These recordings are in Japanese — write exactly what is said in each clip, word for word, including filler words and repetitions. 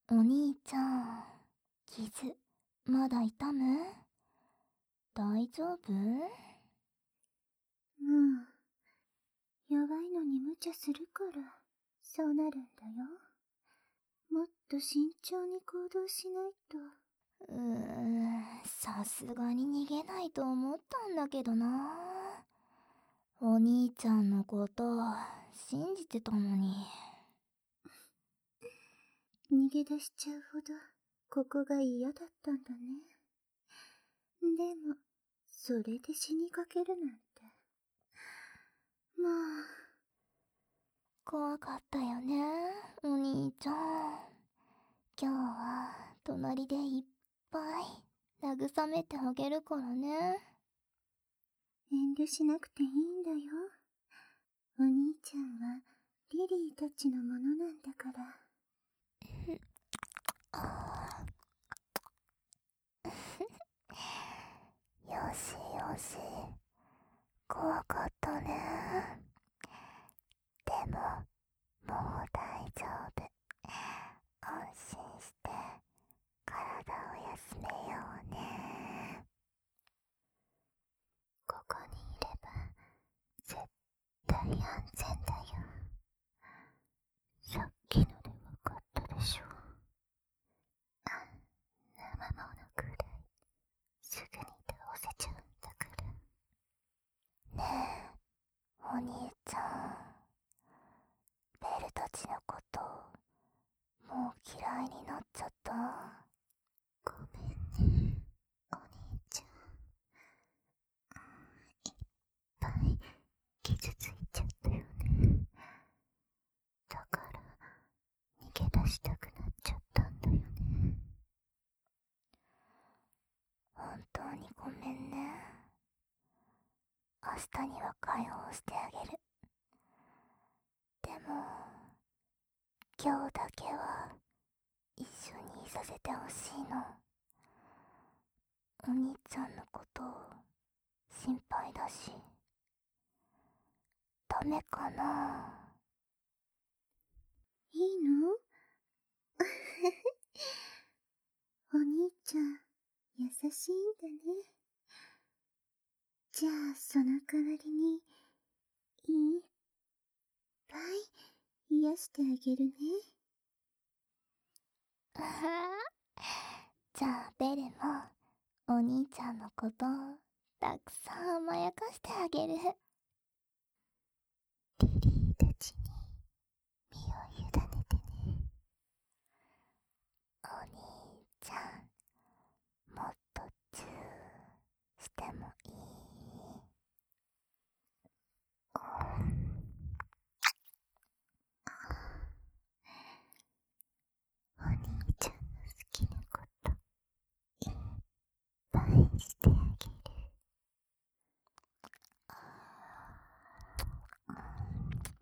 お兄ちゃん、傷、まだ痛む？大丈夫？ もう、弱いのに無茶するから、そうなるんだよ。もっと慎重に行動しないと。 うーん、さすがに逃げないと思ったんだけどな。お兄ちゃんのこと信じてたのに。 逃げ出しちゃうほどここが嫌だったんだね。でもそれで死にかけるなんて、もう。 怖かったよね、お兄ちゃん。今日は隣でいっぱい慰めてあげるからね。 遠慮しなくていいんだよ。お兄ちゃんはリリーたちのものなんだから。 よしよし、怖かったね。でも、もう大丈夫。安心して体を休めようね。 ここにいれば絶対安全だよ。さっきので分かったでしょ。あんな魔物くらいすぐに倒せちゃうんだから。 ねえ、お兄ちゃん。ベルたちのこと、もう嫌いになっちゃった？ ごめんね、お兄ちゃん。いっぱい傷ついちゃったよね。だから逃げ出したくなっちゃったんだよね。 本当にごめんね。明日には解放してあげる。でも、今日だけは一緒にいさせてほしいの。お兄ちゃんのこと心配だし。ダメかな？ いいの？お兄ちゃん優しいんだね。じゃあその代わりにいっぱい癒してあげるね。 じゃあベルもお兄ちゃんのことたくさん甘やかしてあげる。 リリーたちに身を委ねてね。 お兄ちゃん、もっとチューしてもいい？ お兄ちゃんの好きなこといっぱいしてあげる。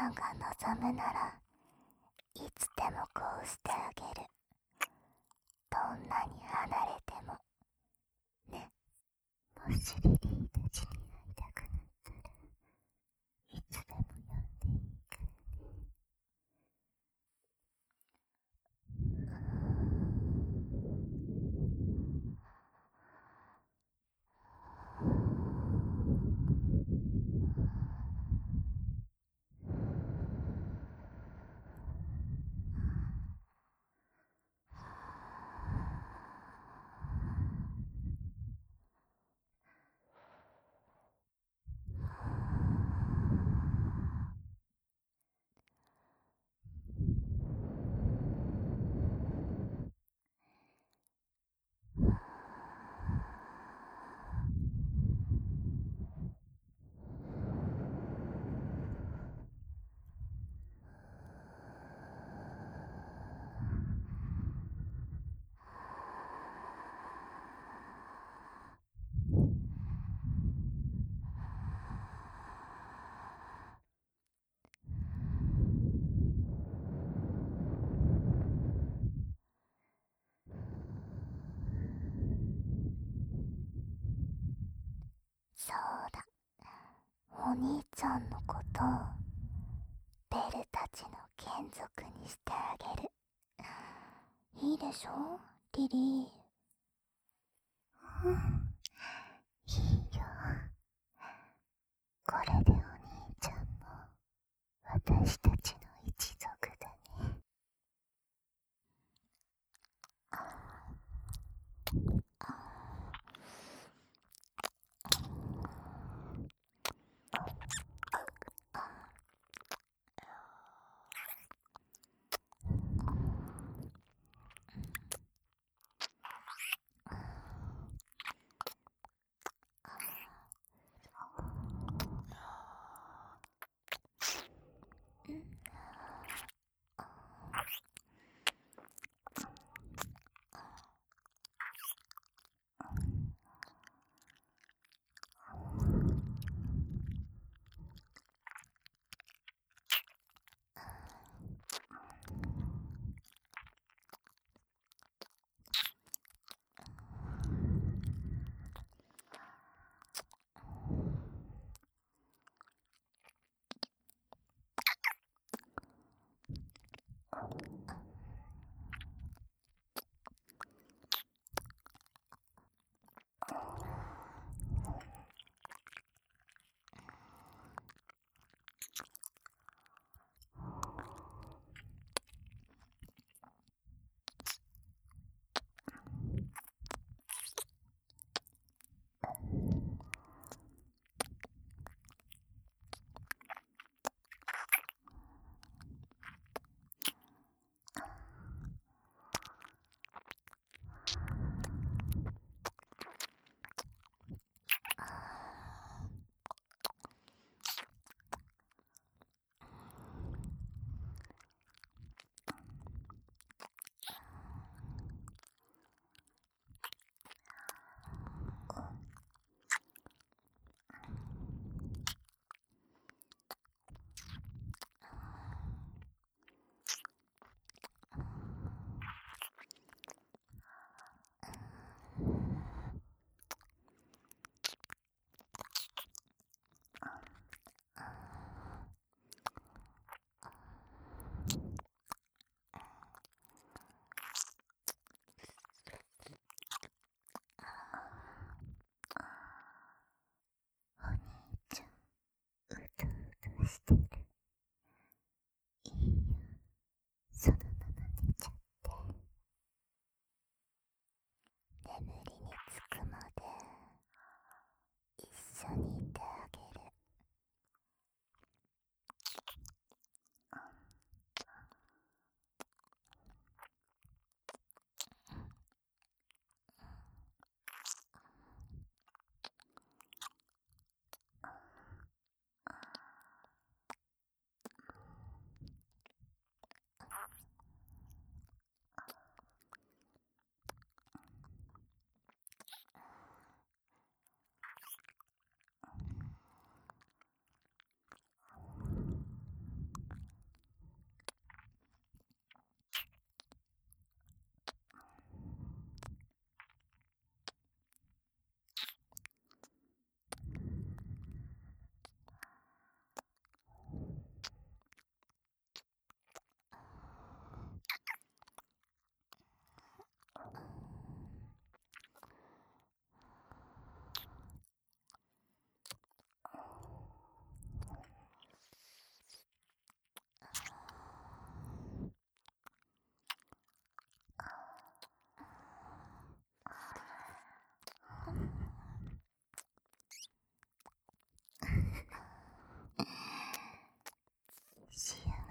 が望むならいつでもこうしてあげる。どんなに離れてもね。 もしリリーたちに会いたくなったらいつでも呼んでいいからね。 そうだ、お兄ちゃんのことをベルたちの眷属にしてあげる。いいでしょリリー。 うん、いいよ。これでお兄ちゃんも私たちの一族だね。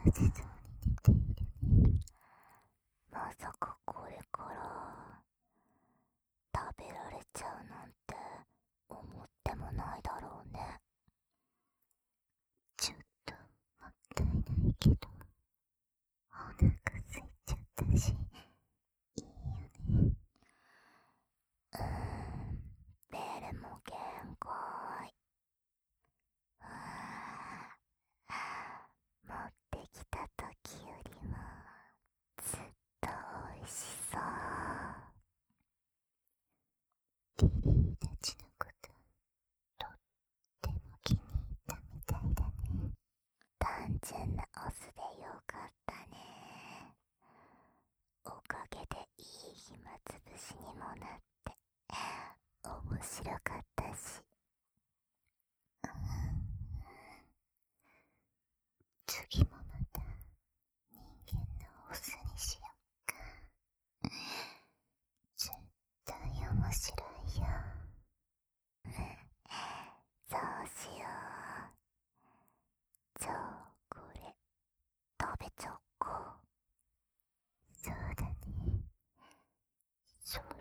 そうに出ているね。 まさかこれから食べられちゃうなんて思ってもないだろうね。 ちょっともったいないけど、お腹空いちゃったし、いいよね。 うーん、ベルも限界。持ってきた時よりもずっと美味しそう。 リリーたちのこととっても気に入ったみたいだね。 単純なオスでよかったね。おかげでいい暇つぶしにもなって面白かったし。 次もまた人間のオスにしよっか。絶対面白いよ。 そうしよう。じゃあこれ食べちゃおっか。 そうだね。そう